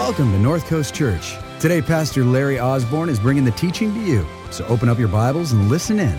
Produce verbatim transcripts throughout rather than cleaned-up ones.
Welcome to North Coast Church. Today, Pastor Larry Osborne is bringing the teaching to you. So open up your Bibles and listen in.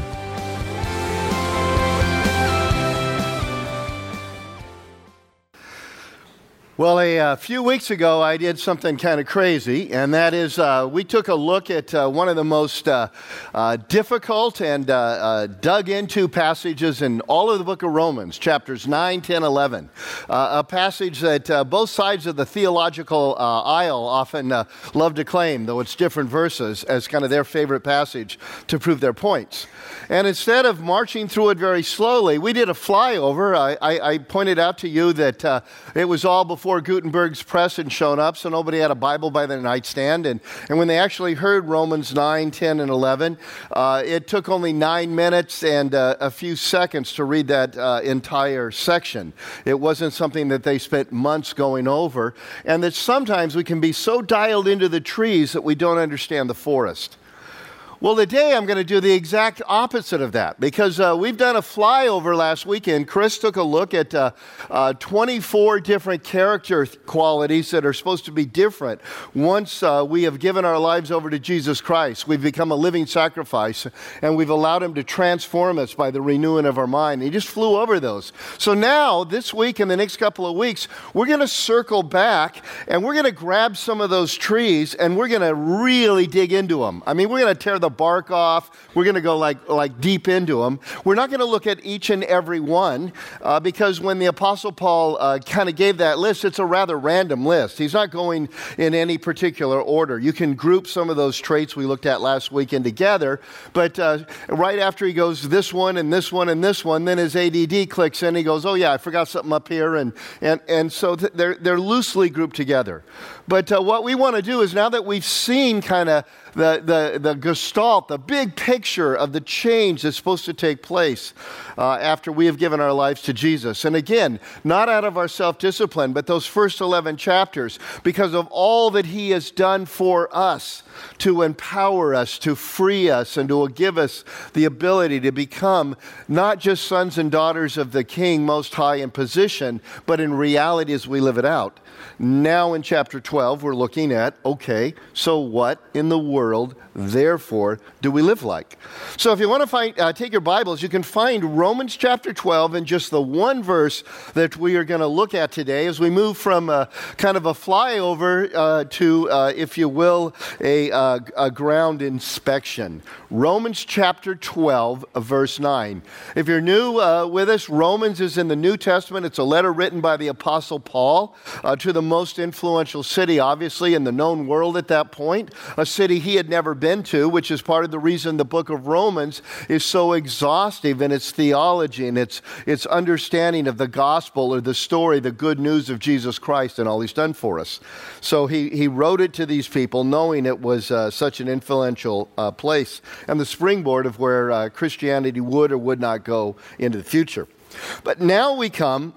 Well, a, a few weeks ago, I did something kind of crazy, and that is uh, we took a look at uh, one of the most uh, uh, difficult and uh, uh, dug into passages in all of the book of Romans, chapters nine, ten, eleven. Uh, a passage that uh, both sides of the theological uh, aisle often uh, love to claim, though it's different verses, as kind of their favorite passage to prove their points. And instead of marching through it very slowly, we did a flyover. I, I, I pointed out to you that uh, it was all before Before Gutenberg's press had shown up, so nobody had a Bible by their nightstand. And, and when they actually heard Romans nine, ten, and eleven, uh, it took only nine minutes and uh, a few seconds to read that uh, entire section. It wasn't something that they spent months going over, and that sometimes we can be so dialed into the trees that we don't understand the forest. Well, today I'm going to do the exact opposite of that, because uh, we've done a flyover last weekend. Chris took a look at uh, uh, twenty-four different character qualities that are supposed to be different once uh, we have given our lives over to Jesus Christ. We've become a living sacrifice, and we've allowed Him to transform us by the renewing of our mind. He just flew over those. So now, this week and the next couple of weeks, we're going to circle back, and we're going to grab some of those trees, and we're going to really dig into them. I mean, we're going to tear the bark off. We're going to go like like deep into them. We're not going to look at each and every one uh, because when the Apostle Paul uh, kind of gave that list, it's a rather random list. He's not going in any particular order. You can group some of those traits we looked at last weekend together, but uh, right after he goes this one and this one and this one, then his A D D clicks in. He goes, oh yeah, I forgot something up here, and and and so th- they're they're loosely grouped together. But uh, what we want to do is, now that we've seen kind of the, the, the gestalt, the big picture of the change that's supposed to take place uh, after we have given our lives to Jesus. And again, not out of our self-discipline, but those first eleven chapters, because of all that He has done for us to empower us, to free us, and to give us the ability to become not just sons and daughters of the King Most High in position, but in reality as we live it out. Now in chapter twelve, we're looking at, okay, so what in the world, therefore, do we live like? So if you want to find, uh, take your Bibles, you can find Romans chapter twelve in just the one verse that we are going to look at today as we move from a, kind of a flyover uh, to, uh, if you will, a, uh, a ground inspection. Romans chapter twelve, verse nine. If you're new uh, with us, Romans is in the New Testament. It's a letter written by the Apostle Paul uh, to the most influential city, obviously, in the known world at that point, a city he had never been to, which is part of the reason the book of Romans is so exhaustive in its theology and its, its understanding of the gospel, or the story, the good news of Jesus Christ and all He's done for us. So he, he wrote it to these people knowing it was uh, such an influential uh, place and the springboard of where uh, Christianity would or would not go into the future. But now we come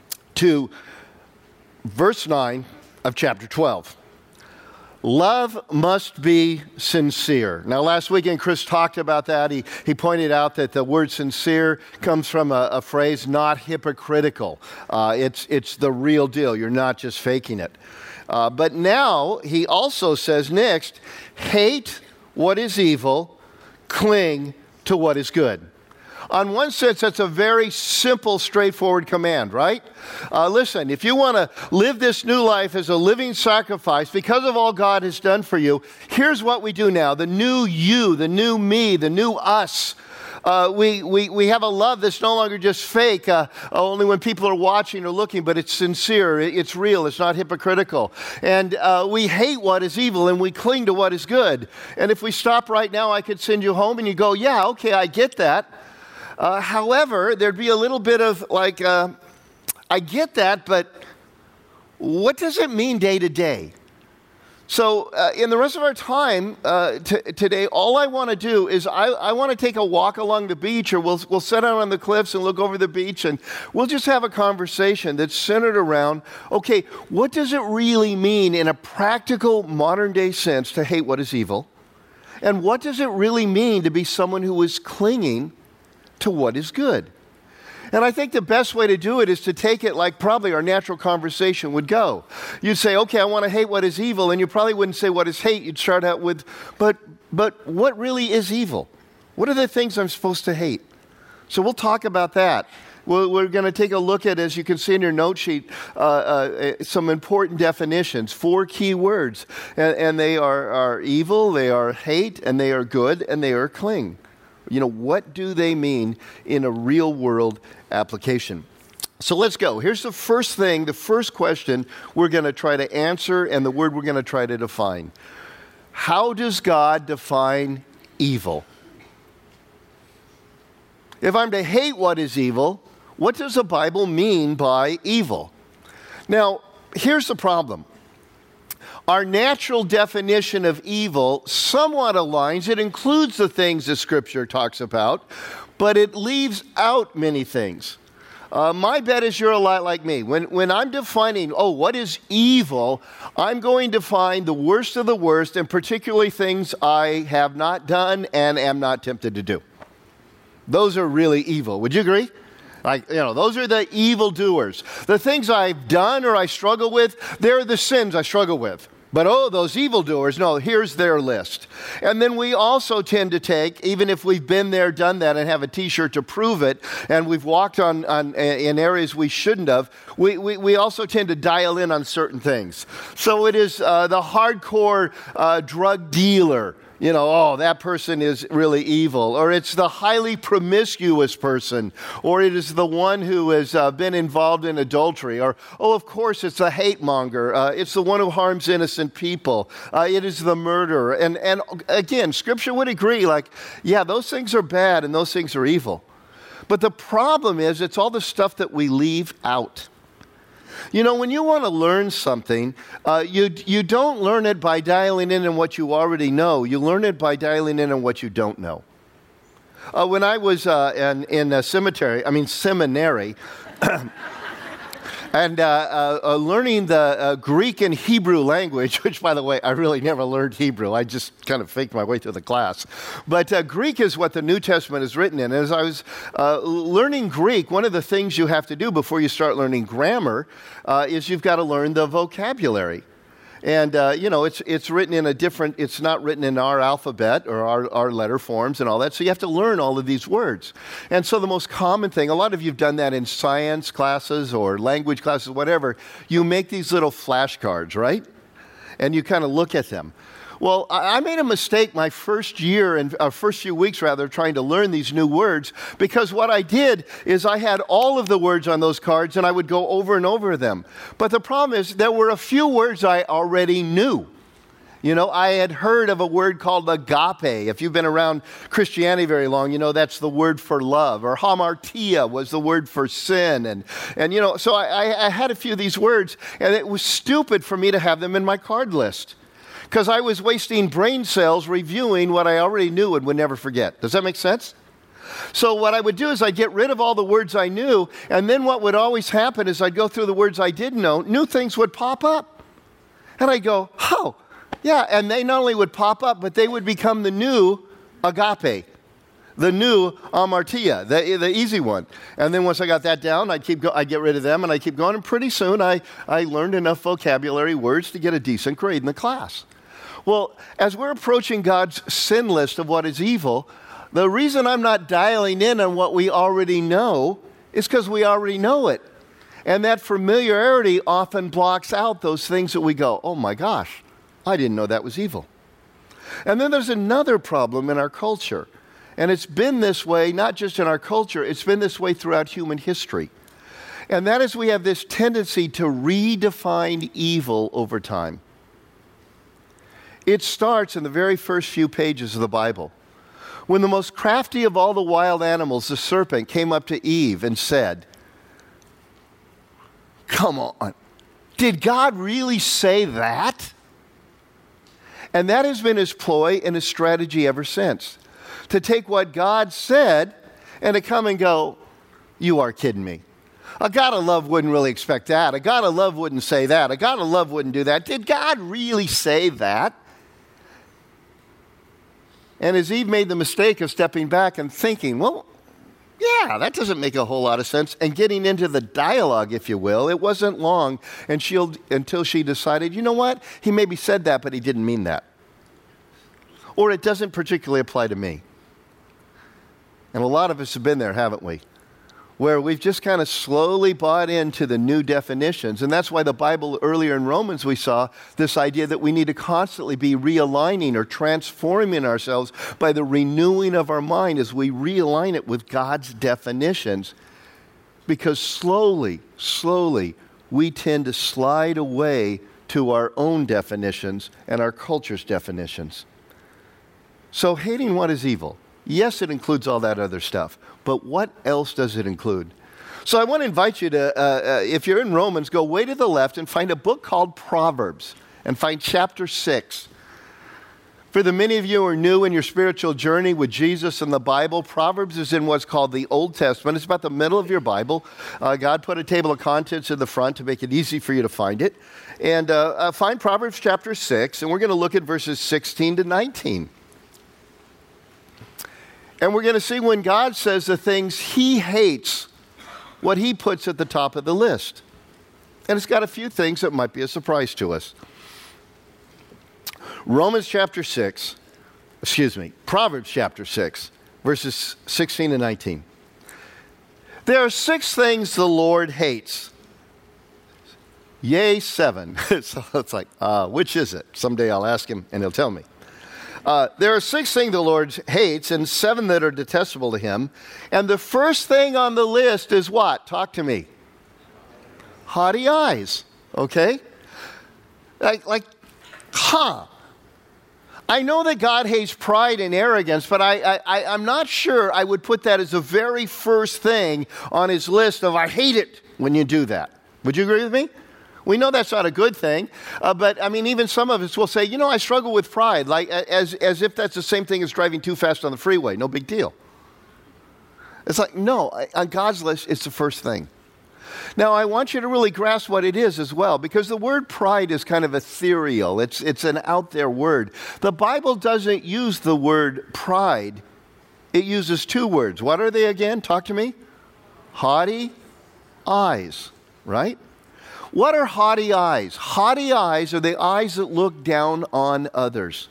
to verse nine of chapter twelve. Love must be sincere. Now, last weekend, Chris talked about that. He, he pointed out that the word sincere comes from a, a phrase, not hypocritical. Uh, it's, it's the real deal. You're not just faking it. Uh, but now, he also says next, hate what is evil, cling to what is good. On one sense, that's a very simple, straightforward command, right? Uh, listen, if you want to live this new life as a living sacrifice because of all God has done for you, here's what we do now. The new you, the new me, the new us. Uh, we, we, we have a love that's no longer just fake, uh, only when people are watching or looking, but it's sincere, it's real, it's not hypocritical. And uh, we hate what is evil and we cling to what is good. And if we stop right now, I could send you home and you go, yeah, okay, I get that. Uh, however, there'd be a little bit of like, uh, I get that, but what does it mean day to day? So uh, in the rest of our time uh, t- today, all I want to do is I, I want to take a walk along the beach, or we'll, we'll sit out on the cliffs and look over the beach, and we'll just have a conversation that's centered around, okay, what does it really mean in a practical modern day sense to hate what is evil? And what does it really mean to be someone who is clinging to what is good? And I think the best way to do it is to take it like probably our natural conversation would go. You'd say, okay, I want to hate what is evil, and you probably wouldn't say what is hate. You'd start out with, but but what really is evil? What are the things I'm supposed to hate? So we'll talk about that. We're, we're going to take a look at, as you can see in your note sheet, uh, uh, some important definitions, four key words, and, and they are, are evil, they are hate, and they are good, and they are cling. You know, what do they mean in a real world application? So let's go. Here's the first thing, the first question we're going to try to answer and the word we're going to try to define. How does God define evil? If I'm to hate what is evil, what does the Bible mean by evil? Now, here's the problem. Our natural definition of evil somewhat aligns. It includes the things that Scripture talks about, but it leaves out many things. Uh, my bet is you're a lot like me. When, when I'm defining, oh, what is evil, I'm going to find the worst of the worst, and particularly things I have not done and am not tempted to do. Those are really evil. Would you agree? Like, you know, those are the evildoers. The things I've done or I struggle with, they're the sins I struggle with. But, oh, those evildoers, no, here's their list. And then we also tend to take, even if we've been there, done that, and have a T-shirt to prove it, and we've walked on, on in areas we shouldn't have, we, we, we also tend to dial in on certain things. So it is uh, the hardcore uh, drug dealer. You know, oh, that person is really evil. Or it's the highly promiscuous person. Or it is the one who has uh, been involved in adultery. Or, oh, of course, it's the hate monger. Uh, it's the one who harms innocent people. Uh, it is the murderer. And, and again, Scripture would agree, like, yeah, those things are bad and those things are evil. But the problem is, it's all the stuff that we leave out. You know, when you want to learn something, uh, you you don't learn it by dialing in on what you already know. You learn it by dialing in on what you don't know. Uh, when I was uh, in, in a cemetery, I mean seminary, and uh, uh, uh, learning the uh, Greek and Hebrew language, which, by the way, I really never learned Hebrew. I just kind of faked my way through the class. But uh, Greek is what the New Testament is written in. As I was uh, learning Greek, one of the things you have to do before you start learning grammar uh, is you've got to learn the vocabulary. And, uh, you know, it's it's written in a different, it's not written in our alphabet or our, our letter forms and all that. So you have to learn all of these words. And so the most common thing, a lot of you have done that in science classes or language classes, whatever. You make these little flashcards, right? And you kind of look at them. Well, I made a mistake my first year, and uh, first few weeks rather, trying to learn these new words, because what I did is I had all of the words on those cards, and I would go over and over them. But the problem is there were a few words I already knew. You know, I had heard of a word called agape. If you've been around Christianity very long, you know that's the word for love. Or hamartia was the word for sin. And, and you know, so I, I had a few of these words, and it was stupid for me to have them in my card list, because I was wasting brain cells reviewing what I already knew and would never forget. Does that make sense? So what I would do is I'd get rid of all the words I knew, and then what would always happen is I'd go through the words I didn't know, new things would pop up. And I'd go, oh, yeah, and they not only would pop up, but they would become the new agape, the new amartia, the, the easy one. And then once I got that down, I'd, keep go- I'd get rid of them, and I'd keep going, and pretty soon I, I learned enough vocabulary words to get a decent grade in the class. Well, as we're approaching God's sin list of what is evil, the reason I'm not dialing in on what we already know is because we already know it. And that familiarity often blocks out those things that we go, oh my gosh, I didn't know that was evil. And then there's another problem in our culture. And it's been this way, not just in our culture, it's been this way throughout human history. And that is we have this tendency to redefine evil over time. It starts in the very first few pages of the Bible, when the most crafty of all the wild animals, the serpent, came up to Eve and said, come on, did God really say that? And that has been his ploy and his strategy ever since, to take what God said and to come and go, you are kidding me. A God of love wouldn't really expect that. A God of love wouldn't say that. A God of love wouldn't do that. Did God really say that? And as Eve made the mistake of stepping back and thinking, well, Yeah, that doesn't make a whole lot of sense. And getting into the dialogue, if you will, it wasn't long and she'll, until she decided, you know what? He maybe said that, but he didn't mean that. Or it doesn't particularly apply to me. And a lot of us have been there, haven't we? Where we've just kind of slowly bought into the new definitions. And that's why the Bible, earlier in Romans, we saw this idea that we need to constantly be realigning or transforming ourselves by the renewing of our mind as we realign it with God's definitions. Because slowly, slowly, we tend to slide away to our own definitions and our culture's definitions. So hating what is evil. Yes, it includes all that other stuff, but what else does it include? So I want to invite you to, uh, uh, if you're in Romans, go way to the left and find a book called Proverbs and find chapter six. For the many of you who are new in your spiritual journey with Jesus and the Bible, Proverbs is in what's called the Old Testament. It's about the middle of your Bible. Uh, God put a table of contents in the front to make it easy for you to find it. And uh, uh, find Proverbs chapter six, and we're going to look at verses sixteen to nineteen. And we're going to see when God says the things he hates, what he puts at the top of the list. And it's got a few things that might be a surprise to us. Romans chapter six, excuse me, Proverbs chapter six, verses sixteen and nineteen. There are six things the Lord hates. Yea, seven. So it's like, uh, which is it? Someday I'll ask him and he'll tell me. Uh, there are six things the Lord hates and seven that are detestable to him. And the first thing on the list is what? Talk to me. Haughty eyes. Okay? Like, like, huh. I know that God hates pride and arrogance, but I, I, I'm not sure I would put that as the very first thing on his list of I hate it when you do that. Would you agree with me? We know that's not a good thing, uh, but I mean, even some of us will say, you know, I struggle with pride, like as, as if that's the same thing as driving too fast on the freeway. No big deal. It's like, no, on God's list, it's the first thing. Now, I want you to really grasp what it is as well, because the word pride is kind of ethereal. It's, it's an out there word. The Bible doesn't use the word pride. It uses two words. What are they again? Talk to me. Haughty eyes, right? What are haughty eyes? Haughty eyes are the eyes that look down on others.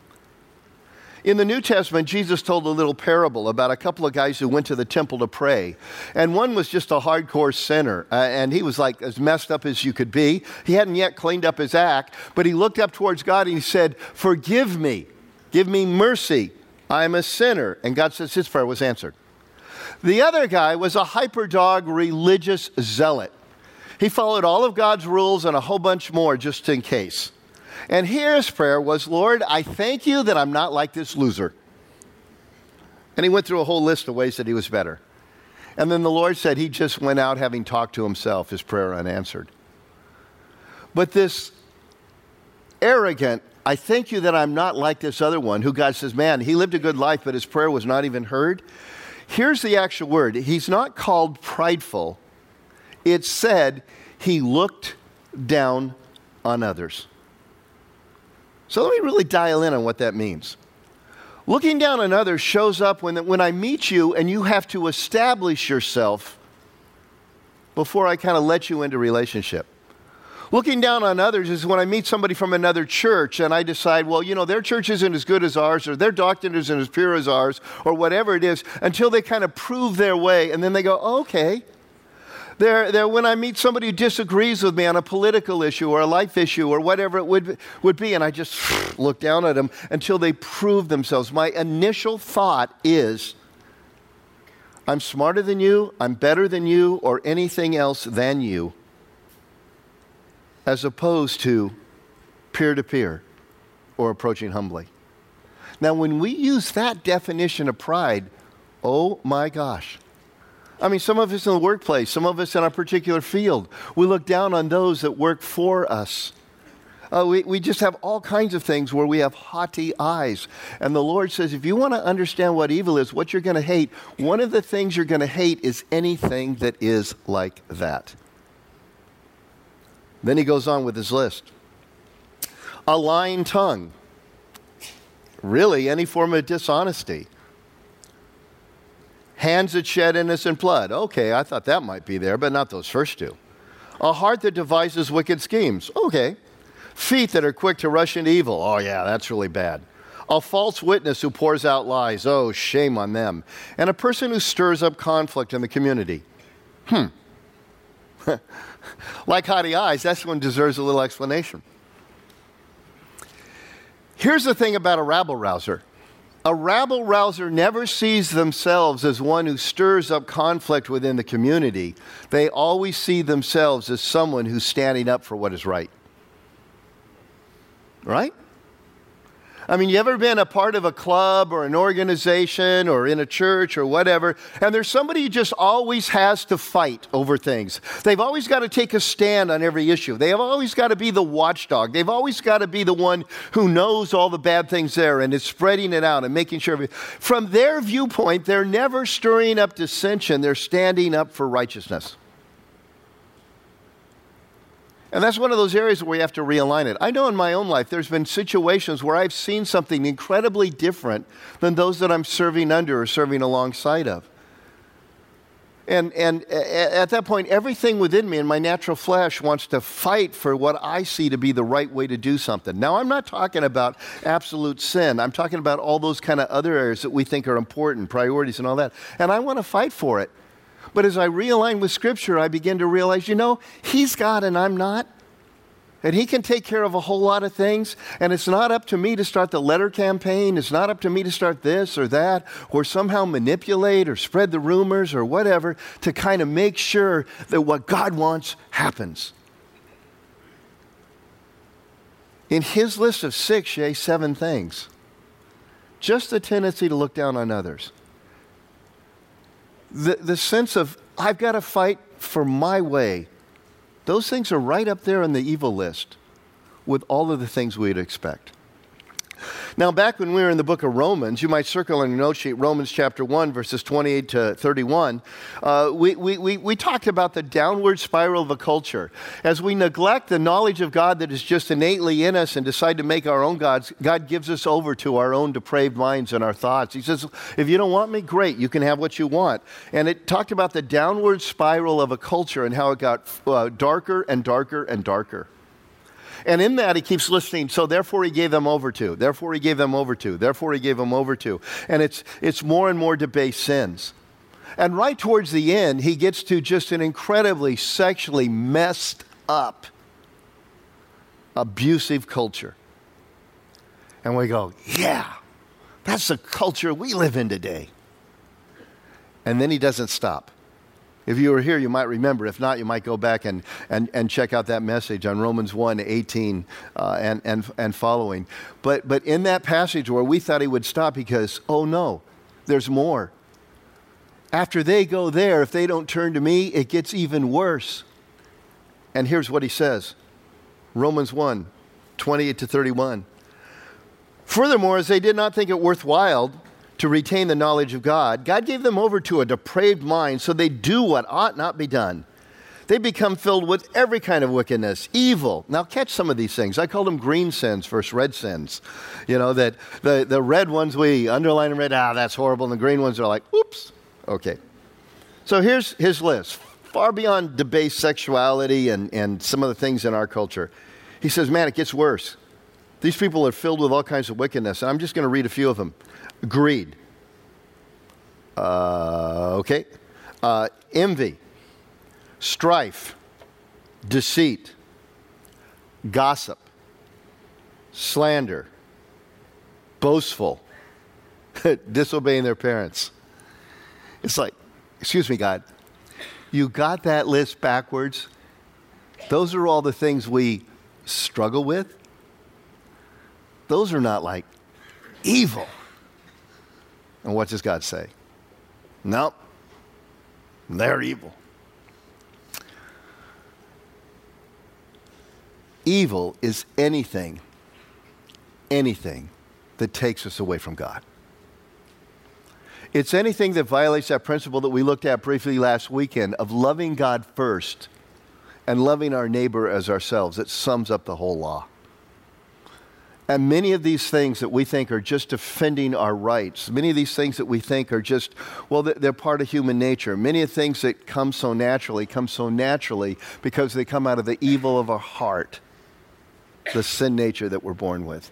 In the New Testament, Jesus told a little parable about a couple of guys who went to the temple to pray. And one was just a hardcore sinner. Uh, and he was like as messed up as you could be. He hadn't yet cleaned up his act. But he looked up towards God and he said, forgive me. Give me mercy. I'm a sinner. And God says his prayer was answered. The other guy was a hyperdog religious zealot. He followed all of God's rules and a whole bunch more just in case. And here his prayer was, Lord, I thank you that I'm not like this loser. And he went through a whole list of ways that he was better. And then the Lord said he just went out having talked to himself, his prayer unanswered. But this arrogant, I thank you that I'm not like this other one, who God says, man, he lived a good life, but his prayer was not even heard. Here's the actual word. He's not called prideful. It said he looked down on others. So let me really dial in on what that means. Looking down on others shows up when, when I meet you and you have to establish yourself before I kind of let you into relationship. Looking down on others is when I meet somebody from another church and I decide, well, you know, their church isn't as good as ours, or their doctrine isn't as pure as ours, or whatever it is, until they kind of prove their way, and then they go, oh, okay. They're, they're, when I meet somebody who disagrees with me on a political issue or a life issue or whatever it would, would be, and I just look down at them until they prove themselves. My initial thought is, I'm smarter than you, I'm better than you, or anything else than you, as opposed to peer-to-peer or approaching humbly. Now, when we use that definition of pride, oh my gosh. I mean, some of us in the workplace, some of us in our particular field, we look down on those that work for us. Uh, we, we just have all kinds of things where we have haughty eyes. And the Lord says, if you want to understand what evil is, what you're going to hate, one of the things you're going to hate is anything that is like that. Then he goes on with his list. A lying tongue. Really, any form of dishonesty. Hands that shed innocent blood. Okay, I thought that might be there, but not those first two. A heart that devises wicked schemes. Okay. Feet that are quick to rush into evil. Oh yeah, that's really bad. A false witness who pours out lies. Oh, shame on them. And a person who stirs up conflict in the community. Hmm. Like haughty eyes, that's one deserves a little explanation. Here's the thing about a rabble-rouser. A rabble-rouser never sees themselves as one who stirs up conflict within the community. They always see themselves as someone who's standing up for what is right. Right? I mean, you ever been a part of a club or an organization or in a church or whatever, and there's somebody who just always has to fight over things. They've always got to take a stand on every issue. They have always got to be the watchdog. They've always got to be the one who knows all the bad things there and is spreading it out and making sure. From their viewpoint, they're never stirring up dissension. They're standing up for righteousness. And that's one of those areas where we have to realign it. I know in my own life there's been situations where I've seen something incredibly different than those that I'm serving under or serving alongside of. And, and at that point, everything within me in my natural flesh wants to fight for what I see to be the right way to do something. Now, I'm not talking about absolute sin. I'm talking about all those kind of other areas that we think are important, priorities and all that. And I want to fight for it. But as I realign with Scripture, I begin to realize, you know, He's God and I'm not. And He can take care of a whole lot of things. And it's not up to me to start the letter campaign. It's not up to me to start this or that or somehow manipulate or spread the rumors or whatever to kind of make sure that what God wants happens. In His list of six, yea, seven things, just the tendency to look down on others. The, the sense of, I've got to fight for my way. Those things are right up there on the evil list with all of the things we'd expect. Now, back when we were in the book of Romans, you might circle on your note sheet, Romans chapter one, verses twenty-eight to thirty-one. Uh, we, we, we, we talked about the downward spiral of a culture. As we neglect the knowledge of God that is just innately in us and decide to make our own gods, God gives us over to our own depraved minds and our thoughts. He says, if you don't want me, great, you can have what you want. And it talked about the downward spiral of a culture and how it got uh, darker and darker and darker. And in that, he keeps listening. So therefore, he gave them over to. Therefore, he gave them over to. Therefore, he gave them over to. And it's it's more and more debased sins. And right towards the end, he gets to just an incredibly sexually messed up, abusive culture. And we go, yeah, that's the culture we live in today. And then he doesn't stop. If you were here, you might remember. If not, you might go back and, and, and check out that message on Romans one, eighteen uh, and, and, and following. But, but in that passage where we thought he would stop, he goes, oh no, there's more. After they go there, if they don't turn to me, it gets even worse. And here's what he says. Romans one, twenty-eight to thirty-one. Furthermore, as they did not think it worthwhile to retain the knowledge of God, God gave them over to a depraved mind so they do what ought not be done. They become filled with every kind of wickedness, evil. Now catch some of these things. I call them green sins versus red sins. You know, that the, the red ones we underline in red, ah, that's horrible. And the green ones are like, oops. Okay. So here's his list. Far beyond debased sexuality and, and some of the things in our culture. He says, man, it gets worse. These people are filled with all kinds of wickedness. And I'm just going to read a few of them. Greed. Uh, okay. Uh, envy. Strife. Deceit. Gossip. Slander. Boastful. Disobeying their parents. It's like, excuse me, God, you got that list backwards? Those are all the things we struggle with? Those are not like evil. And what does God say? Nope. They're evil. Evil is anything, anything that takes us away from God. It's anything that violates that principle that we looked at briefly last weekend of loving God first and loving our neighbor as ourselves. It sums up the whole law. And many of these things that we think are just defending our rights, many of these things that we think are just, well, they're part of human nature. Many of the things that come so naturally come so naturally because they come out of the evil of our heart, the sin nature that we're born with.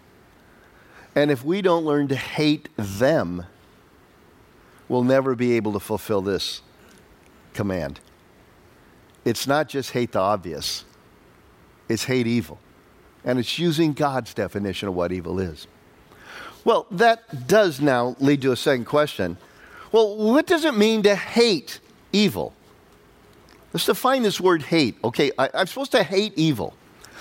And if we don't learn to hate them, we'll never be able to fulfill this command. It's not just hate the obvious. It's hate evil. And it's using God's definition of what evil is. Well, that does now lead to a second question. Well, what does it mean to hate evil? Let's define this word hate. Okay, I, I'm supposed to hate evil.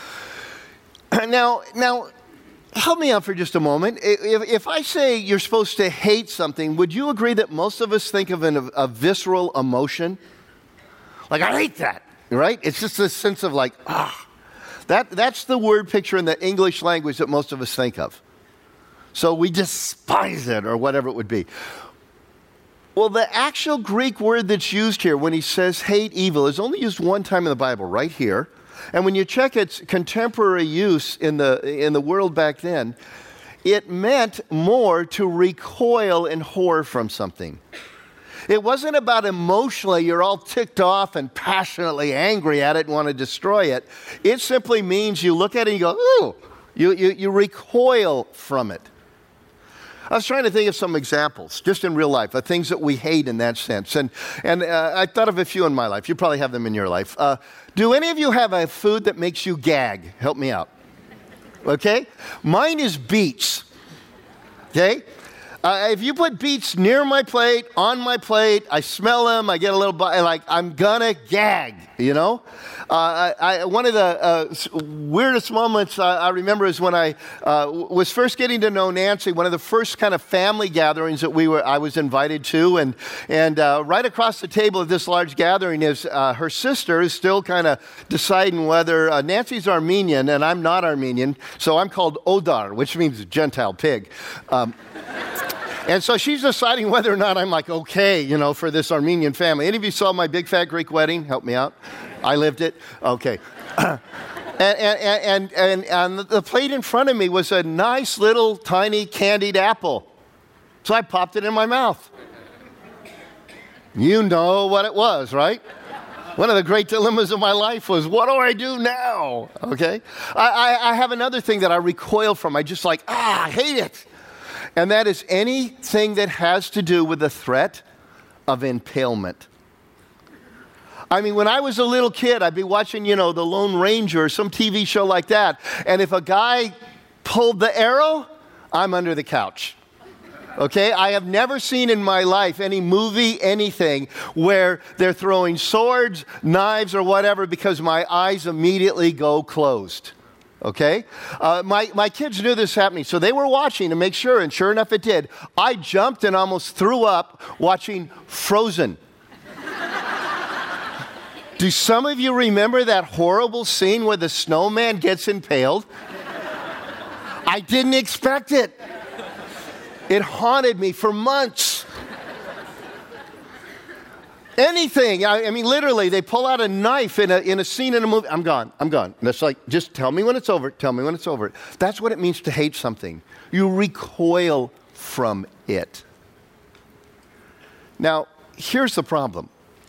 Now, now, help me out for just a moment. If, if I say you're supposed to hate something, would you agree that most of us think of an, a visceral emotion? Like, I hate that, right? It's just a sense of like, ah. That, that's the word picture in the English language that most of us think of. So we despise it or whatever it would be. Well, the actual Greek word that's used here when he says hate evil is only used one time in the Bible, right here. And when you check its contemporary use in the, in the world back then, it meant more to recoil in horror from something. It wasn't about emotionally, you're all ticked off and passionately angry at it and want to destroy it. It simply means you look at it and you go, ooh, you, you, you recoil from it. I was trying to think of some examples, just in real life, of things that we hate in that sense. And, and uh, I thought of a few in my life. You probably have them in your life. Uh, do any of you have a food that makes you gag? Help me out. Okay? Mine is beets. Okay? Uh, if you put beets near my plate, on my plate, I smell them, I get a little, like, I'm gonna gag, you know? Uh, I, I, one of the uh, weirdest moments I, I remember is when I uh, was first getting to know Nancy, one of the first kind of family gatherings that we were, I was invited to, and, and uh, right across the table of this large gathering is uh, her sister is still kind of deciding whether, uh, Nancy's Armenian, and I'm not Armenian, so I'm called Odar, which means Gentile pig. Um, And so she's deciding whether or not I'm like, okay, you know, for this Armenian family. Any of you saw my big fat Greek wedding? Help me out. I lived it. Okay. and, and, and, and, and the plate in front of me was a nice little tiny candied apple. So I popped it in my mouth. You know what it was, right? One of the great dilemmas of my life was, what do I do now? Okay. I, I, I have another thing that I recoil from. I just like, ah, I hate it. And that is anything that has to do with the threat of impalement. I mean, when I was a little kid, I'd be watching, you know, The Lone Ranger or some T V show like that. And if a guy pulled the arrow, I'm under the couch. Okay? I have never seen in my life any movie, anything, where they're throwing swords, knives, or whatever because my eyes immediately go closed. Okay? Uh, my, my kids knew this happening, so they were watching to make sure, and sure enough it did. I jumped and almost threw up watching Frozen. Do some of you remember that horrible scene where the snowman gets impaled? I didn't expect it. It haunted me for months. Anything. I, I mean, literally, they pull out a knife in a, in a scene in a movie. I'm gone. I'm gone. And it's like, just tell me when it's over. Tell me when it's over. That's what it means to hate something. You recoil from it. Now, here's the problem.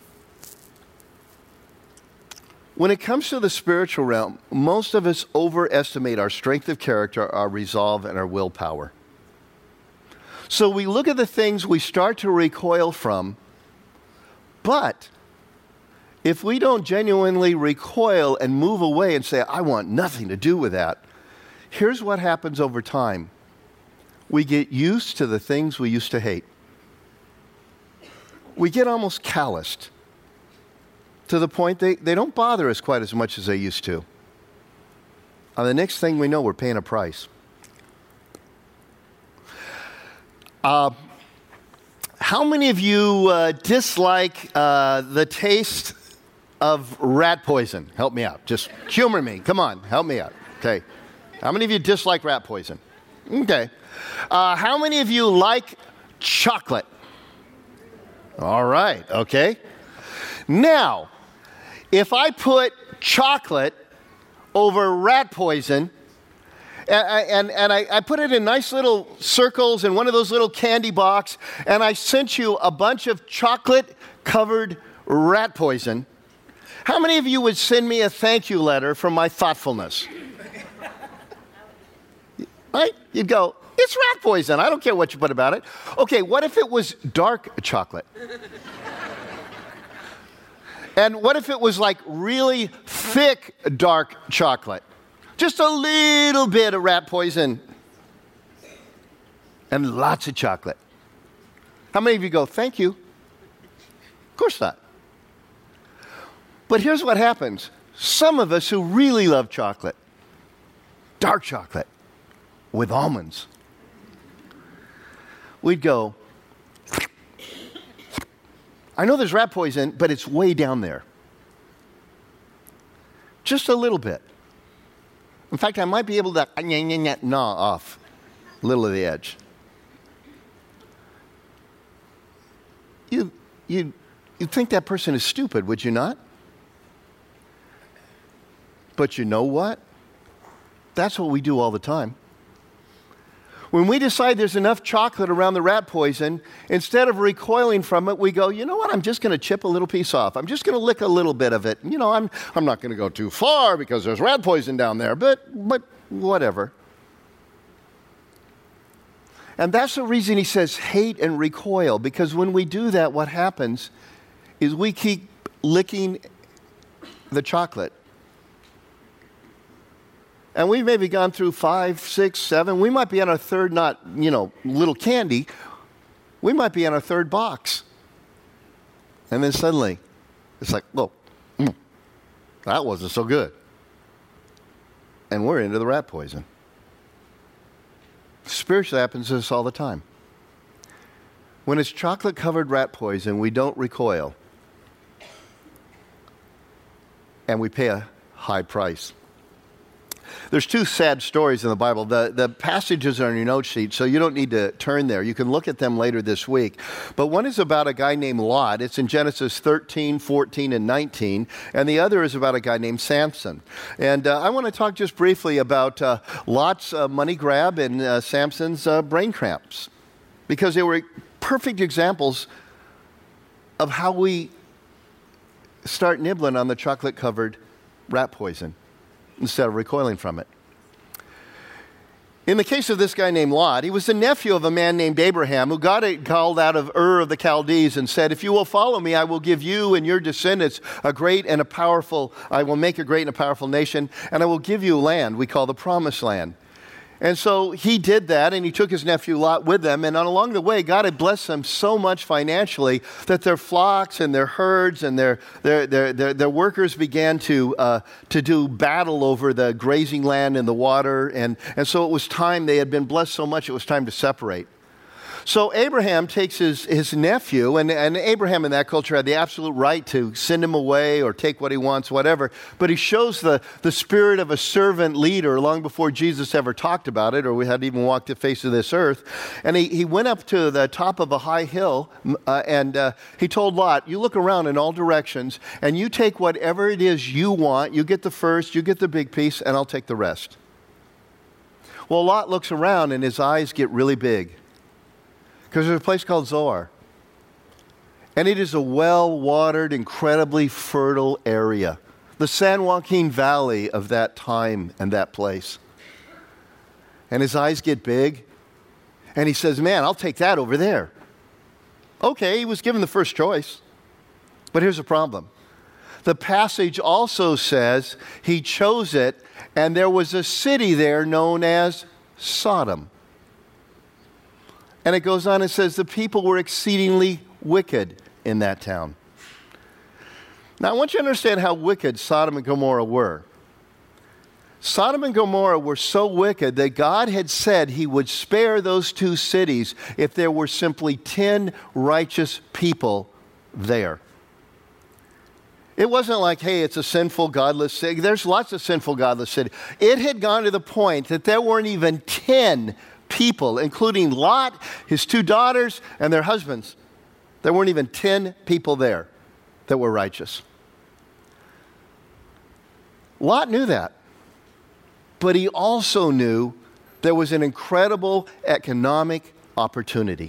When it comes to the spiritual realm, most of us overestimate our strength of character, our resolve, and our willpower. So we look at the things we start to recoil from. But if we don't genuinely recoil and move away and say, I want nothing to do with that, here's what happens over time. We get used to the things we used to hate. We get almost calloused to the point they, they don't bother us quite as much as they used to. And the next thing we know, we're paying a price. Uh, How many of you uh, dislike uh, the taste of rat poison? Help me out. Just humor me. Come on, help me out. Okay. How many of you dislike rat poison? Okay. Uh, how many of you like chocolate? All right. Okay. Now, if I put chocolate over rat poison And, I, and, and I, I put it in nice little circles in one of those little candy box, and I sent you a bunch of chocolate-covered rat poison. How many of you would send me a thank you letter for my thoughtfulness? Right? You'd go, it's rat poison. I don't care what you put about it. Okay, what if it was dark chocolate? And what if it was like really thick dark chocolate? Just a little bit of rat poison and lots of chocolate. How many of you go, thank you? Of course not. But here's what happens. Some of us who really love chocolate, dark chocolate with almonds, we'd go, I know there's rat poison, but it's way down there. Just a little bit. In fact, I might be able to gnaw off a little of the edge. You, you, you'd think that person is stupid, would you not? But you know what? That's what we do all the time. When we decide there's enough chocolate around the rat poison, instead of recoiling from it, we go, you know what, I'm just going to chip a little piece off. I'm just going to lick a little bit of it. You know, I'm, I'm not going to go too far because there's rat poison down there, but, but whatever. And that's the reason he says hate and recoil, because when we do that, what happens is we keep licking the chocolate. And we've maybe gone through five, six, seven. We might be on our third, not, you know, little candy. We might be on our third box. And then suddenly, it's like, oh, mm, that wasn't so good. And we're into the rat poison. Spiritually happens to us all the time. When it's chocolate-covered rat poison, we don't recoil. And we pay a high price. There's two sad stories in the Bible. The, the passages are on your note sheet, so you don't need to turn there. You can look at them later this week. But one is about a guy named Lot. It's in Genesis thirteen, fourteen, and nineteen. And the other is about a guy named Samson. And uh, I want to talk just briefly about uh, Lot's uh, money grab and uh, Samson's uh, brain cramps. Because they were perfect examples of how we start nibbling on the chocolate-covered rat poison instead of recoiling from it. In the case of this guy named Lot, he was the nephew of a man named Abraham who God had called out of Ur of the Chaldees and said, if you will follow me, I will give you and your descendants a great and a powerful, I will make a great and a powerful nation, and I will give you land we call the Promised Land. And so he did that, and he took his nephew Lot with them. And along the way, God had blessed them so much financially that their flocks and their herds and their their their their, their workers began to uh, to do battle over the grazing land and the water. And, and so it was time, they had been blessed so much, it was time to separate. So Abraham takes his, his nephew, and, and Abraham in that culture had the absolute right to send him away or take what he wants, whatever. But he shows the, the spirit of a servant leader long before Jesus ever talked about it, or we had even walked the face of this earth. And he, he went up to the top of a high hill, uh, and uh, he told Lot, you look around in all directions, and you take whatever it is you want. You get the first, you get the big piece, and I'll take the rest. Well, Lot looks around, and his eyes get really big. Because there's a place called Zoar. And it is a well-watered, incredibly fertile area. The San Joaquin Valley of that time and that place. And his eyes get big. And he says, man, I'll take that over there. Okay, he was given the first choice. But here's the problem. The passage also says he chose it, and there was a city there known as Sodom. And it goes on and says the people were exceedingly wicked in that town. Now, I want you to understand how wicked Sodom and Gomorrah were. Sodom and Gomorrah were so wicked that God had said he would spare those two cities if there were simply ten righteous people there. It wasn't like, hey, it's a sinful, godless city. There's lots of sinful, godless cities. It had gone to the point that there weren't even ten people, including Lot, his two daughters, and their husbands. There weren't even ten people there that were righteous. Lot knew that. but he also knew there was an incredible economic opportunity.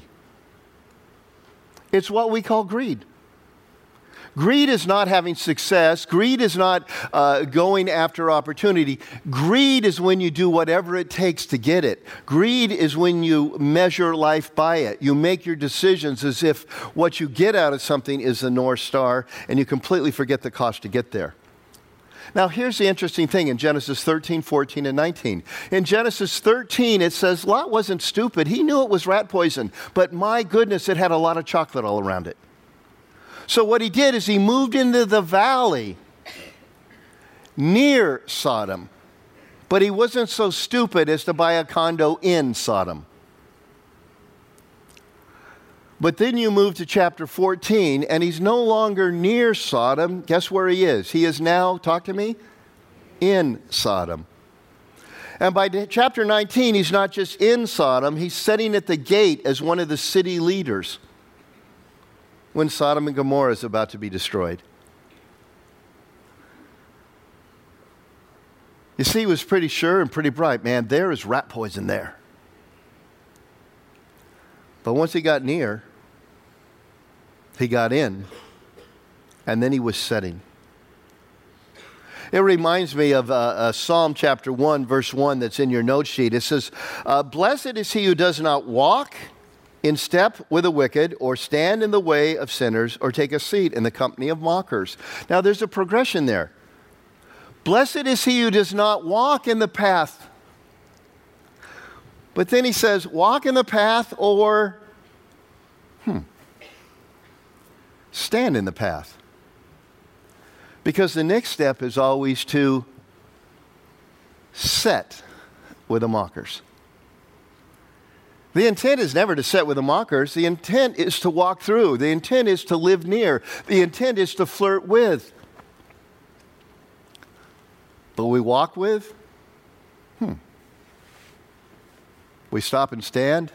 It's what we call greed. Greed is not having success. Greed is not uh, going after opportunity. Greed is when you do whatever it takes to get it. Greed is when you measure life by it. You make your decisions as if what you get out of something is the North Star, and you completely forget the cost to get there. Now, here's the interesting thing in Genesis thirteen, fourteen, and nineteen. In Genesis thirteen, it says Lot wasn't stupid. He knew it was rat poison, but my goodness, it had a lot of chocolate all around it. So what he did is he moved into the valley near Sodom, but he wasn't so stupid as to buy a condo in Sodom. But then you move to chapter fourteen, and he's no longer near Sodom. Guess where he is? He is now, talk to me, in Sodom. And by chapter nineteen, he's not just in Sodom, he's sitting at the gate as one of the city leaders when Sodom and Gomorrah is about to be destroyed. You see, he was pretty sure and pretty bright. Man, there is rat poison there. But once he got near, he got in, and then he was setting. It reminds me of uh, uh, Psalm chapter one, verse one that's in your note sheet. It says, uh, "Blessed is he who does not walk in step with the wicked, or stand in the way of sinners, or take a seat in the company of mockers." Now, there's a progression there. Blessed is he who does not walk in the path. But then he says, walk in the path or, hmm, stand in the path. Because the next step is always to set with the mockers. The intent is never to sit with the mockers. The intent is to walk through. The intent is to live near. The intent is to flirt with. But we walk with? Hmm. We stop and stand,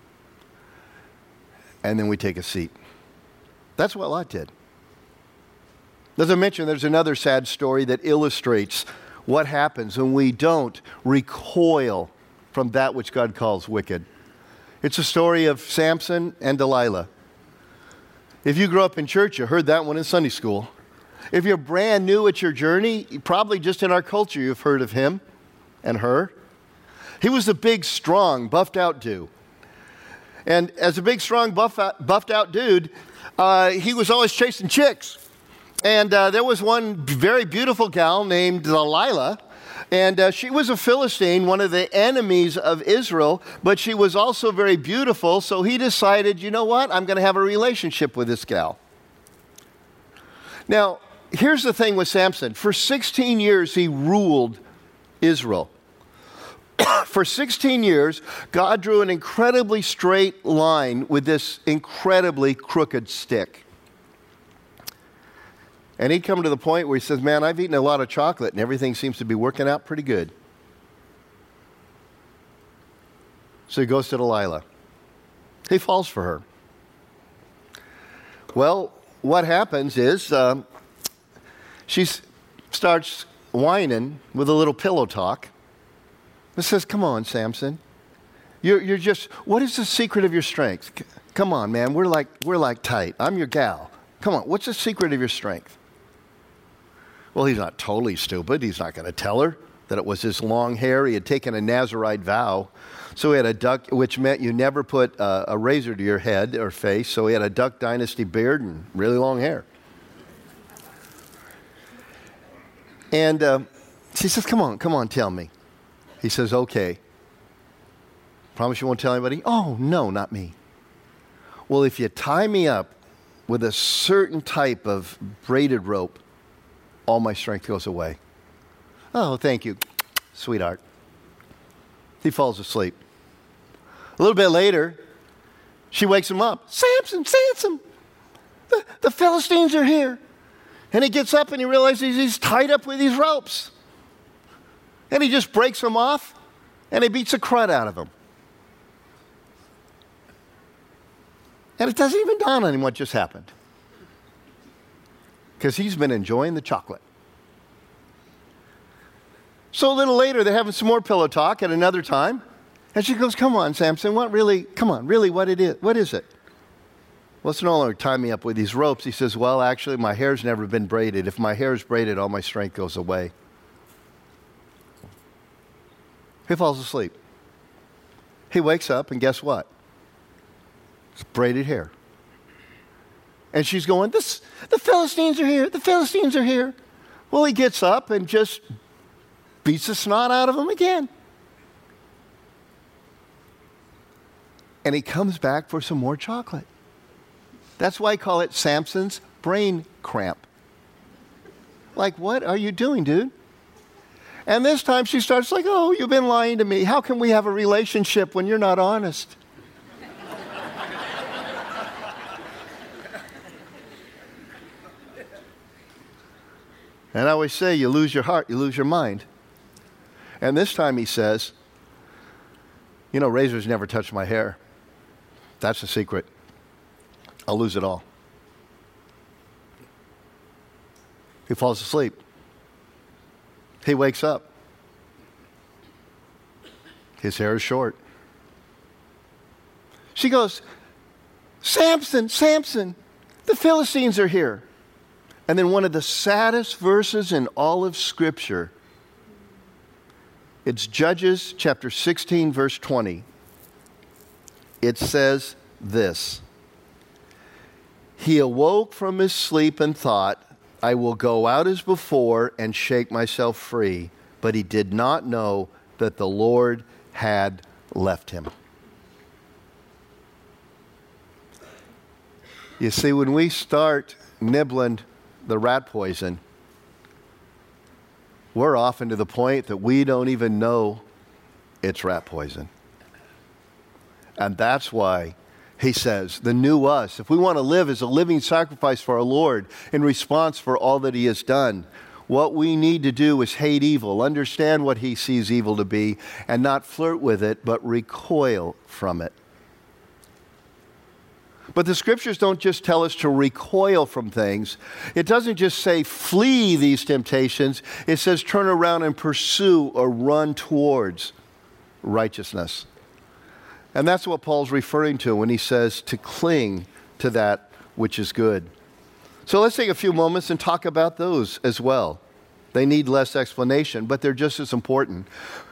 and then we take a seat. That's what Lot did. As I mentioned, there's another sad story that illustrates what happens when we don't recoil from that which God calls wicked. It's a story of Samson and Delilah. If you grew up in church, you heard that one in Sunday school. If you're brand new at your journey, probably just in our culture you've heard of him and her. He was a big, strong, buffed out dude. And as a big, strong, buff out, buffed out dude, uh, he was always chasing chicks. And uh, there was one very beautiful gal named Delilah. And uh, she was a Philistine, one of the enemies of Israel, but she was also very beautiful. So he decided, you know what? I'm going to have a relationship with this gal. Now, here's the thing with Samson. For sixteen years, he ruled Israel. For sixteen years, God drew an incredibly straight line with this incredibly crooked stick. And he'd come to the point where he says, man, I've eaten a lot of chocolate and everything seems to be working out pretty good. So he goes to Delilah. He falls for her. Well, what happens is uh, she starts whining with a little pillow talk. It says, come on, Samson. You're, you're just, what is the secret of your strength? C- come on, man. We're like, we're like tight. I'm your gal. Come on. What's the secret of your strength? Well, he's not totally stupid. He's not going to tell her that it was his long hair. He had taken a Nazirite vow. So he had a duck, which meant you never put uh, a razor to your head or face. So he had a Duck Dynasty beard and really long hair. And uh, she says, come on, come on, tell me. He says, okay. Promise you won't tell anybody? Oh, no, not me. Well, if you tie me up with a certain type of braided rope, all my strength goes away. Oh, thank you, sweetheart. He falls asleep. A little bit later, she wakes him up. Samson, Samson, the, the Philistines are here. And he gets up and he realizes he's tied up with these ropes. And he just breaks them off and he beats the crud out of them. And it doesn't even dawn on him what just happened. Because he's been enjoying the chocolate. So a little later, they're having some more pillow talk at another time. And she goes, come on, Samson, what really, come on, really, what it is, what is it? Well, it's no longer tie me up with these ropes. He says, well, actually, my hair's never been braided. If my hair is braided, all my strength goes away. He falls asleep. He wakes up, and guess what? It's braided hair. And she's going, this, the Philistines are here, the Philistines are here. Well, he gets up and just beats the snot out of him again. And he comes back for some more chocolate. That's why I call it Samson's brain cramp. Like, what are you doing, dude? And this time she starts like, oh, you've been lying to me. How can we have a relationship when you're not honest? And I always say, you lose your heart, you lose your mind. And this time he says, you know, razors never touch my hair. That's the secret. I'll lose it all. He falls asleep. He wakes up. His hair is short. She goes, Samson, Samson, the Philistines are here. And then one of the saddest verses in all of Scripture, it's Judges chapter sixteen, verse twenty. It says this. He awoke from his sleep and thought, I will go out as before and shake myself free. But he did not know that the Lord had left him. You see, when we start nibbling the rat poison, we're often to the point that we don't even know it's rat poison. And that's why he says, the new us, if we want to live as a living sacrifice for our Lord in response for all that he has done, what we need to do is hate evil, understand what he sees evil to be, and not flirt with it, but recoil from it. But the scriptures don't just tell us to recoil from things. It doesn't just say flee these temptations. It says turn around and pursue or run towards righteousness. And that's what Paul's referring to when he says to cling to that which is good. So let's take a few moments and talk about those as well. They need less explanation, but they're just as important.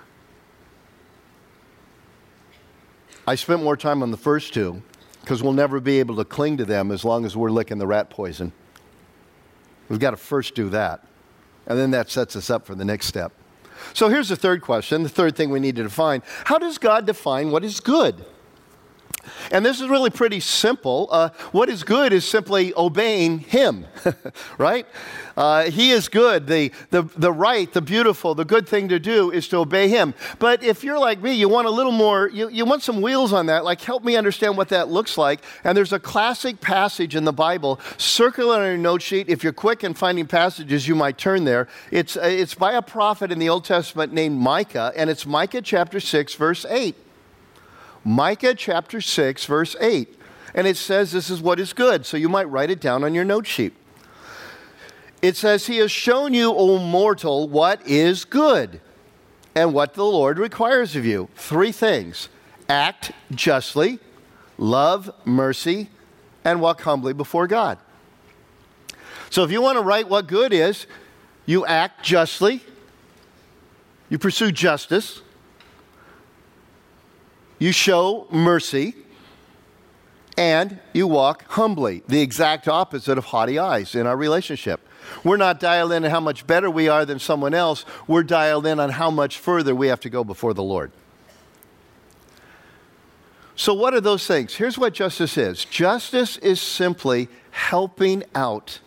I spent more time on the first two because we'll never be able to cling to them as long as we're licking the rat poison. We've got to first do that. And then that sets us up for the next step. So here's the third question, the third thing we need to define. How does God define what is good? And this is really pretty simple. Uh, what is good is simply obeying him, right? Uh, he is good. The, the, the right, the beautiful, the good thing to do is to obey him. But if you're like me, you want a little more, you, you want some wheels on that, like help me understand what that looks like. And there's a classic passage in the Bible, circle it on your note sheet. If you're quick in finding passages, you might turn there. It's, it's by a prophet in the Old Testament named Micah, and it's Micah chapter six, verse eight. Micah chapter six, verse eight. And it says this is what is good. So you might write it down on your note sheet. It says, he has shown you, O mortal, what is good and what the Lord requires of you. Three things. Act justly, love mercy, and walk humbly before God. So if you want to write what good is, you act justly, you pursue justice, you show mercy, and you walk humbly, the exact opposite of haughty eyes in our relationship. We're not dialed in on how much better we are than someone else. We're dialed in on how much further we have to go before the Lord. So what are those things? Here's what justice is. Justice is simply helping out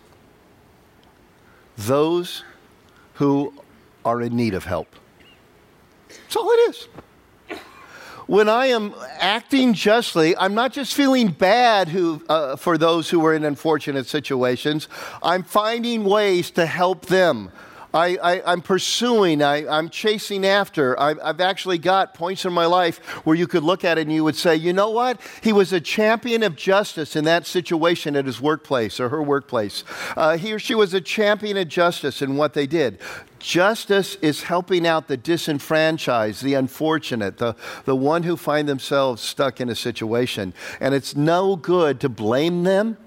those who are in need of help. That's all it is. When I am acting justly, I'm not just feeling bad who, uh, for those who are in unfortunate situations. I'm finding ways to help them. I, I, I'm pursuing, I, I'm chasing after. I, I've actually got points in my life where you could look at it and you would say, you know what? He was a champion of justice in that situation at his workplace or her workplace. Uh, he or she was a champion of justice in what they did. Justice is helping out the disenfranchised, the unfortunate, the, the one who find themselves stuck in a situation. And it's no good to blame them.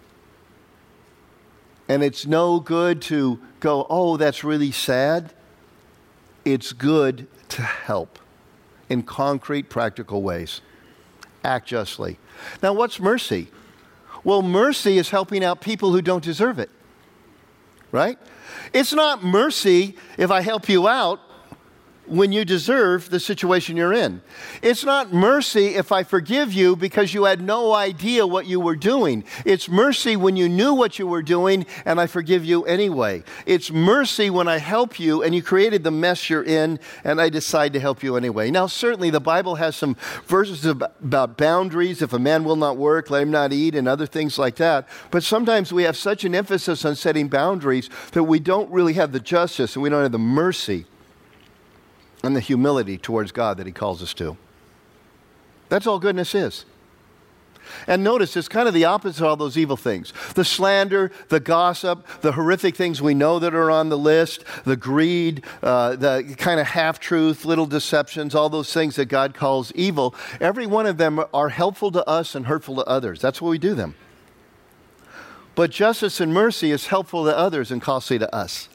And it's no good to go, oh, that's really sad. It's good to help in concrete, practical ways. Act justly. Now, what's mercy? Well, mercy is helping out people who don't deserve it, right? It's not mercy if I help you out when you deserve the situation you're in. It's not mercy if I forgive you because you had no idea what you were doing. It's mercy when you knew what you were doing and I forgive you anyway. It's mercy when I help you and you created the mess you're in and I decide to help you anyway. Now, certainly the Bible has some verses about boundaries. If a man will not work, let him not eat, and other things like that. But sometimes we have such an emphasis on setting boundaries that we don't really have the justice and we don't have the mercy and the humility towards God that he calls us to. That's all goodness is. And notice, it's kind of the opposite of all those evil things. The slander, the gossip, the horrific things we know that are on the list, the greed, uh, the kind of half-truth, little deceptions, all those things that God calls evil, every one of them are helpful to us and hurtful to others. That's why we do them. But justice and mercy is helpful to others and costly to us.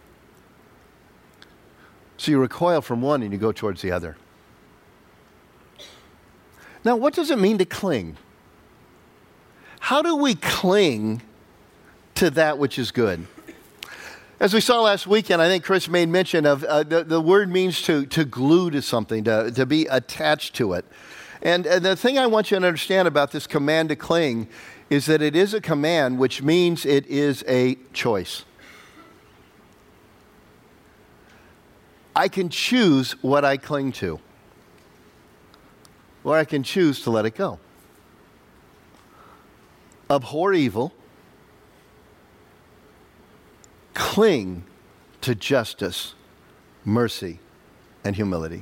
So you recoil from one and you go towards the other. Now, what does it mean to cling? How do we cling to that which is good? As we saw last weekend, I think Chris made mention of uh, the, the word means to, to glue to something, to, to be attached to it. And, and the thing I want you to understand about this command to cling is that it is a command, which means it is a choice. I can choose what I cling to, or I can choose to let it go. Abhor evil, cling to justice, mercy, and humility.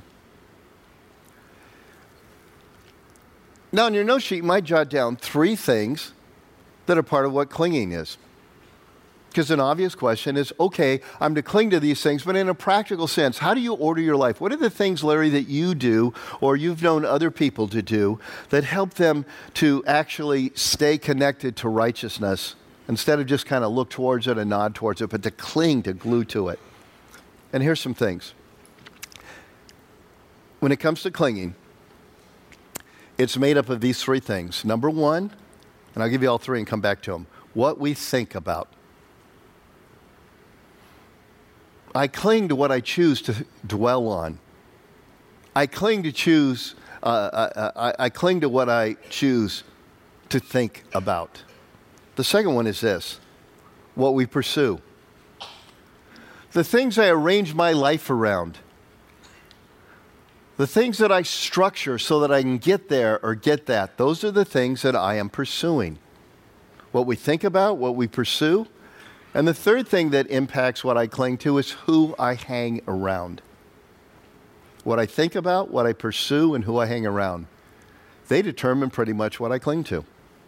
Now, in your note sheet, you might jot down three things that are part of what clinging is. Because an obvious question is, okay, I'm to cling to these things, but in a practical sense, how do you order your life? What are the things, Larry, that you do or you've known other people to do that help them to actually stay connected to righteousness instead of just kind of look towards it and nod towards it, but to cling, to glue to it? And here's some things. When it comes to clinging, it's made up of these three things. Number one, and I'll give you all three and come back to them, what we think about. I cling to what I choose to dwell on. I cling to choose. Uh, I, I, I cling to what I choose to think about. The second one is this: what we pursue. The things I arrange my life around. The things that I structure so that I can get there or get that. Those are the things that I am pursuing. What we think about, what we pursue. And the third thing that impacts what I cling to is who I hang around. What I think about, what I pursue, and who I hang around. They determine pretty much what I cling to.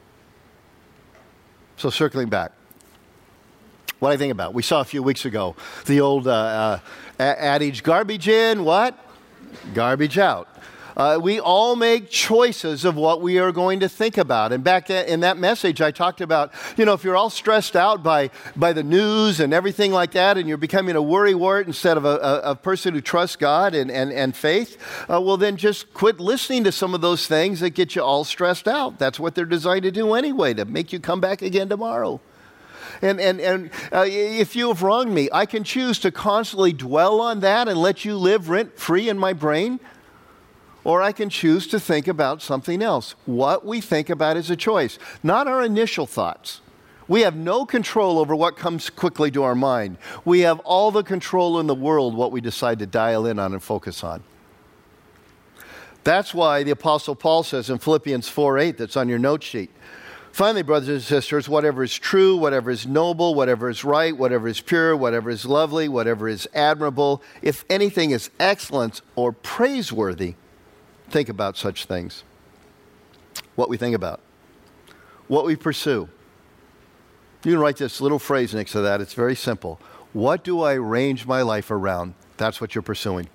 So circling back, what I think about. We saw a few weeks ago the old uh, uh, adage, garbage in, what? Garbage out. Uh, we all make choices of what we are going to think about. And back in that message, I talked about, you know, if you're all stressed out by, by the news and everything like that, and you're becoming a worrywart instead of a, a, a person who trusts God and, and, and faith, uh, well, then just quit listening to some of those things that get you all stressed out. That's what they're designed to do anyway, to make you come back again tomorrow. And, and, and uh, if you have wronged me, I can choose to constantly dwell on that and let you live rent-free in my brain. Or I can choose to think about something else. What we think about is a choice, not our initial thoughts. We have no control over what comes quickly to our mind. We have all the control in the world what we decide to dial in on and focus on. That's why the Apostle Paul says in Philippians four eight, that's on your note sheet, Finally, brothers and sisters, whatever is true, whatever is noble, whatever is right, whatever is pure, whatever is lovely, whatever is admirable, if anything is excellent or praiseworthy, think about such things. What we think about, what we pursue. You can write this little phrase next to that. It's very simple. What do I arrange my life around? That's what you're pursuing.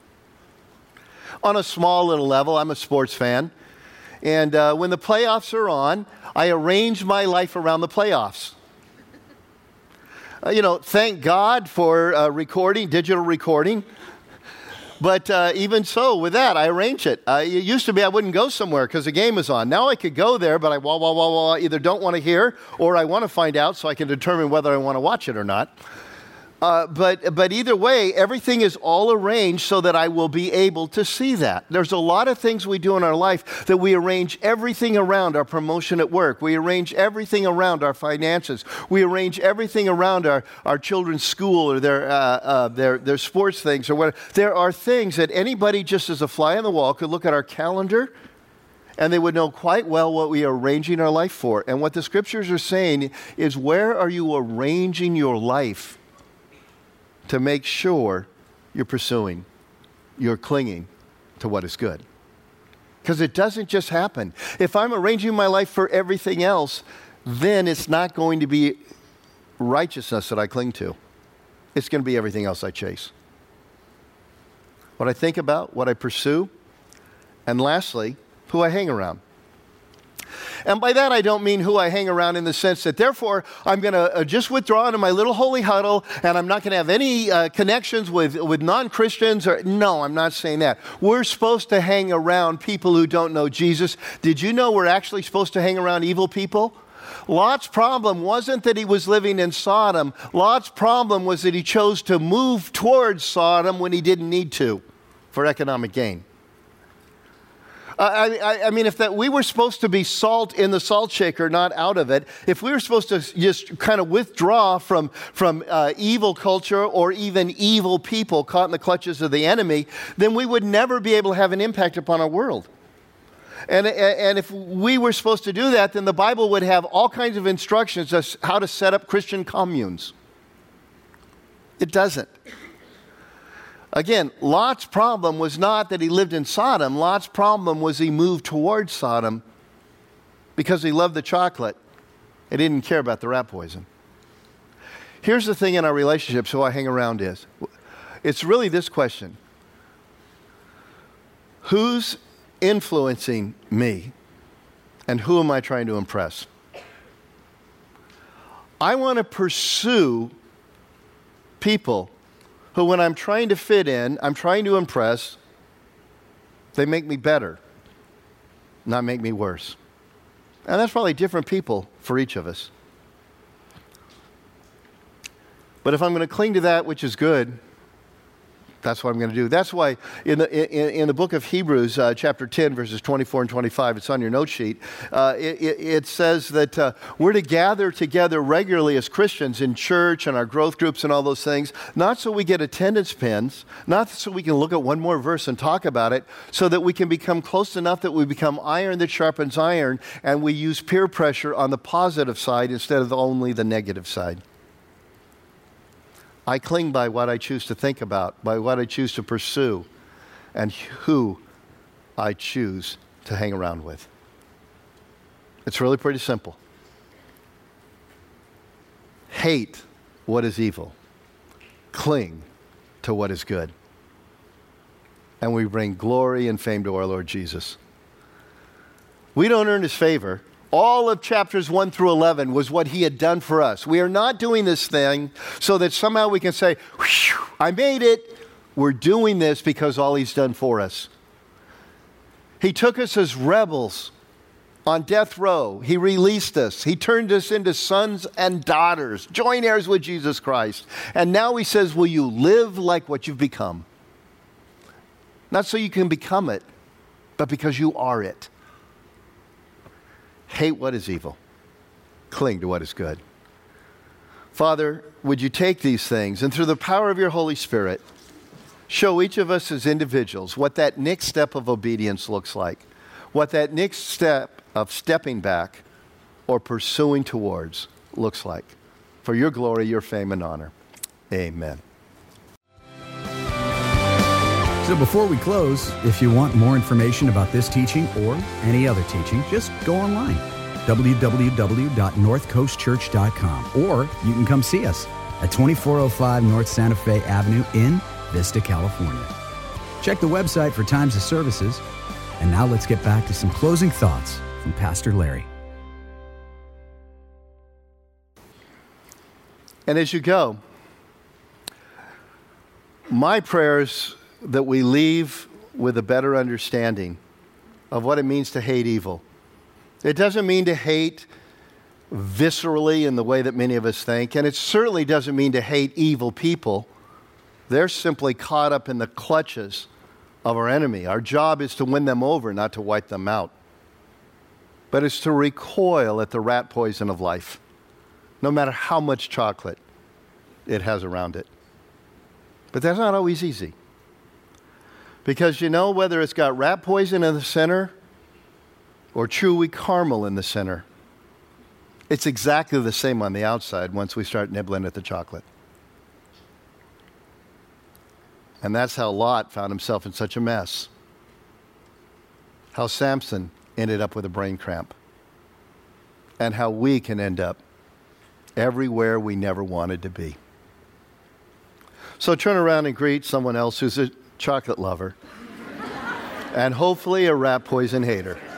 On a small little level, I'm a sports fan. And uh, when the playoffs are on, I arrange my life around the playoffs. Uh, you know, thank God for uh, recording, digital recording. But uh, even so, with that, I arrange it. Uh, it used to be I wouldn't go somewhere because the game was on. Now I could go there, but I wah, wah, wah, wah, either don't want to hear or I want to find out so I can determine whether I want to watch it or not. Uh, but but either way, everything is all arranged so that I will be able to see that. There's a lot of things we do in our life that we arrange everything around our promotion at work. We arrange everything around our finances. We arrange everything around our, our children's school or their, uh, uh, their, their sports things or whatever. There are things that anybody just as a fly on the wall could look at our calendar and they would know quite well what we are arranging our life for. And what the scriptures are saying is, where are you arranging your life to make sure you're pursuing, you're clinging to what is good? Because it doesn't just happen. If I'm arranging my life for everything else, then it's not going to be righteousness that I cling to. It's going to be everything else I chase. What I think about, what I pursue, and lastly, who I hang around. And by that, I don't mean who I hang around in the sense that, therefore, I'm going to uh, just withdraw into my little holy huddle and I'm not going to have any uh, connections with, with non-Christians. Or no, I'm not saying that. We're supposed to hang around people who don't know Jesus. Did you know we're actually supposed to hang around evil people? Lot's problem wasn't that he was living in Sodom. Lot's problem was that he chose to move towards Sodom when he didn't need to for economic gain. I, I, I mean, if that we were supposed to be salt in the salt shaker, not out of it, if we were supposed to just kind of withdraw from, from uh, evil culture or even evil people caught in the clutches of the enemy, then we would never be able to have an impact upon our world. And, and if we were supposed to do that, then the Bible would have all kinds of instructions as how to set up Christian communes. It doesn't. Again, Lot's problem was not that he lived in Sodom. Lot's problem was he moved towards Sodom because he loved the chocolate and didn't care about the rat poison. Here's the thing in our relationships, who I hang around is. It's really this question. Who's influencing me and who am I trying to impress? I want to pursue people who, when I'm trying to fit in, I'm trying to impress, they make me better, not make me worse. And that's probably different people for each of us. But if I'm going to cling to that which is good, that's what I'm going to do. That's why in the, in, in the book of Hebrews, uh, chapter ten, verses twenty-four and twenty-five, it's on your note sheet, uh, it, it says that uh, we're to gather together regularly as Christians in church and our growth groups and all those things, not so we get attendance pins, not so we can look at one more verse and talk about it, so that we can become close enough that we become iron that sharpens iron, and we use peer pressure on the positive side instead of only the negative side. I cling by what I choose to think about, by what I choose to pursue, and who I choose to hang around with. It's really pretty simple. Hate what is evil. Cling to what is good. And we bring glory and fame to our Lord Jesus. We don't earn his favor. All of chapters one through eleven was what he had done for us. We are not doing this thing so that somehow we can say, I made it. We're doing this because all he's done for us. He took us as rebels on death row. He released us. He turned us into sons and daughters, joint heirs with Jesus Christ. And now he says, will you live like what you've become? Not so you can become it, but because you are it. Hate what is evil. Cling to what is good. Father, would you take these things and through the power of your Holy Spirit, show each of us as individuals what that next step of obedience looks like, what that next step of stepping back or pursuing towards looks like. For your glory, your fame, and honor. Amen. So before we close, if you want more information about this teaching or any other teaching, just go online, w w w dot north coast church dot com, or you can come see us at twenty-four oh five North Santa Fe Avenue in Vista, California. Check the website for times of services. And now let's get back to some closing thoughts from Pastor Larry. And as you go, my prayers that we leave with a better understanding of what it means to hate evil. It doesn't mean to hate viscerally in the way that many of us think, and it certainly doesn't mean to hate evil people. They're simply caught up in the clutches of our enemy. Our job is to win them over, not to wipe them out. But it's to recoil at the rat poison of life, no matter how much chocolate it has around it. But that's not always easy. Because you know, whether it's got rat poison in the center or chewy caramel in the center, it's exactly the same on the outside once we start nibbling at the chocolate. And that's how Lot found himself in such a mess. How Samson ended up with a brain cramp. And how we can end up everywhere we never wanted to be. So turn around and greet someone else who's a chocolate lover and hopefully a rat poison hater.